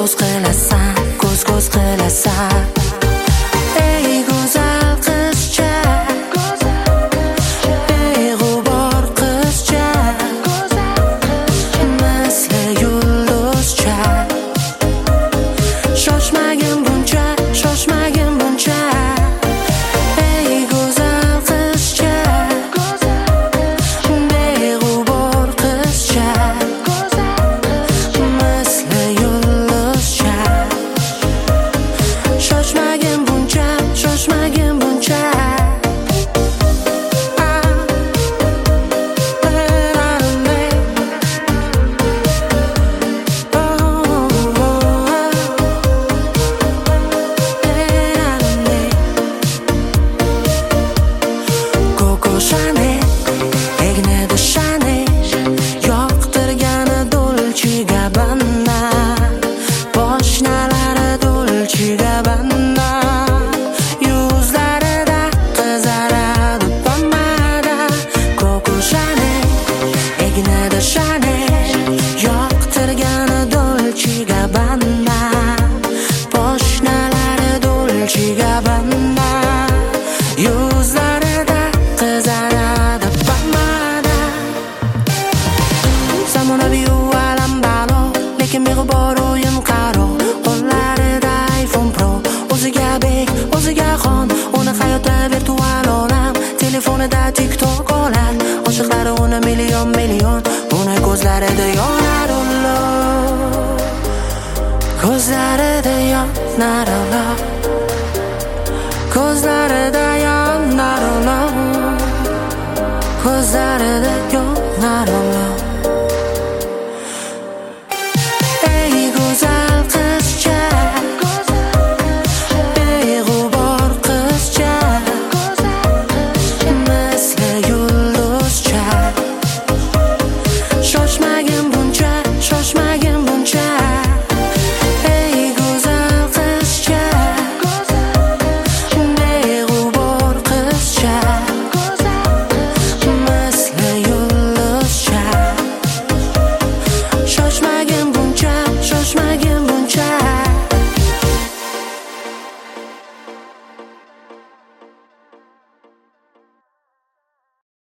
qilasan, ko'z qilasan. Ey go'zal qizcha, beg'ubor qizcha, misli yulduzcha. Shoshmagin buncha, shoshmagin buncha. Ey go'zal qizcha, beg'ubor qizcha, misli yulduzcha. Shoshmagin buncha, shoshmagin buncha. Coco Chanel, egnida Chanel, yoqtirgani Dolce Gabbana, poshnalari Dolce Gabbana, yuzlarida qizaradi pomada. Coco Chanel, egnida Chanel, yoqtirgani Dolce Gabbana, poshnalari Dolce Gabbana, yuzlarida qizaradi pomada. Zamonaviy alam balo, lekin beg'ubor o'yin qaro. Qo'llarida iPhone Pro, o'ziga bek, o'ziga xon. Uni hayotda virtual olam, telefonida TikTok olam. Oshiqlari uni million, uni ko'zlarida yonar olov, ko'zlarida yonar olov, ko'zlarida yonar olov, ko'zlarida yonar olov.